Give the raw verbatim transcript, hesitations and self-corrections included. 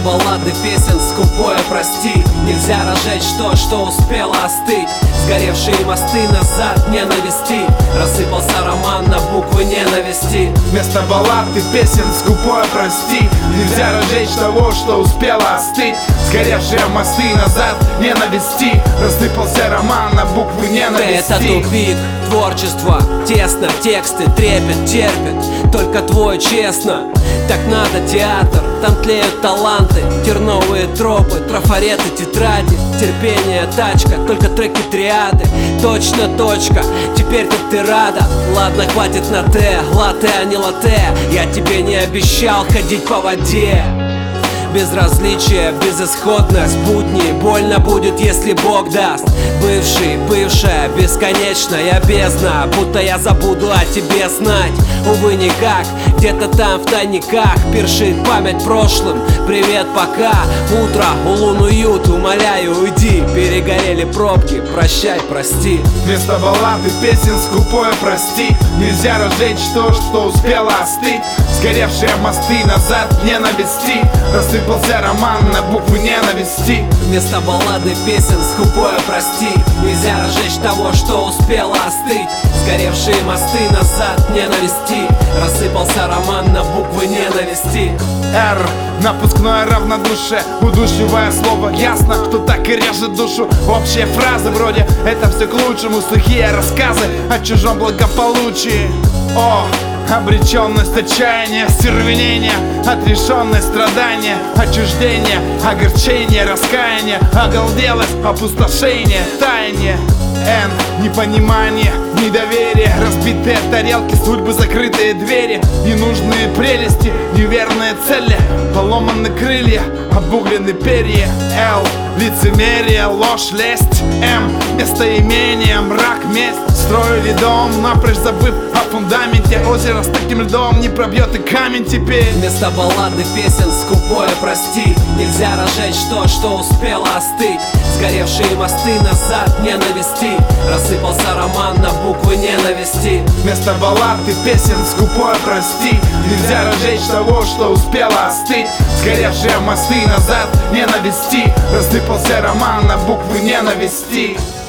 баллады песен скупое прости. Нельзя разжечь то, что успело остыть. Сгоревшие мосты назад не навести. Рассыпался роман на буквы ненависти. Вместо баллад и песен скупое прости. Нельзя разжечь того, что успело остыть. Сгоревшие мосты назад не навести. Рассыпался роман на буквы ненависти. Это тупик, творчество тесно, тексты трепет, терпит. Только твой честно. Так надо театр, там тлеют таланты. Терновые тропы, трафареты, тетради. Терпение, тачка, только треки триады. Точно точка, теперь-то ты рада. Ладно, хватит на Т, латте, а не латте. Я тебе не обещал ходить по воде. Безразличие, безысходность, будни. Больно будет, если Бог даст. Бывший, бывшая, бесконечная бездна. Будто я забуду о тебе знать. Увы, никак, где-то там в тайниках першит память прошлым. Привет, пока. Утро, улун, уют, умоляю, уйди. Перегорели пробки, прощай, прости. Вместо баллад и песен скупое прости. Нельзя разжечь то, что успело остыть. Сгоревшие мосты назад не навести. Рассыпался роман на буквы ненависти. Вместо баллады песен скупое прости. Нельзя разжечь того, что успело остыть. Сгоревшие мосты назад не навести. Рассыпался роман на буквы ненависти. Р, напускное равнодушие, удушливое слово. Ясно, что так и режет душу. Общие фразы вроде «это все к лучшему», сухие рассказы о чужом благополучии. О, обреченность, отчаяние, стервенение, отрешенность, страдания, отчуждение, огорчение, раскаяние, оголделость, опустошение, таяние. Н, непонимание, недоверие, разбитые тарелки, судьбы, закрытые двери, ненужные прелести, неверные цели, поломаны крылья, обуглены перья. Л, лицемерие, ложь, лесть. М, местоимение, мрак, месть. Строили дом, напрочь забыв о фундаменте. Озеро с таким льдом не пробьет и камень теперь. Вместо баллады песен скупое прости. Нельзя разжечь то, что успело остыть. Сгоревшие мосты назад не навести. Рассыпался роман на буквы ненависти. Вместо баллад и песен скупое прости. Нельзя разжечь того, что успело остыть. Сгоревшие мосты назад не навести. Рассыпался роман на буквы ненависти.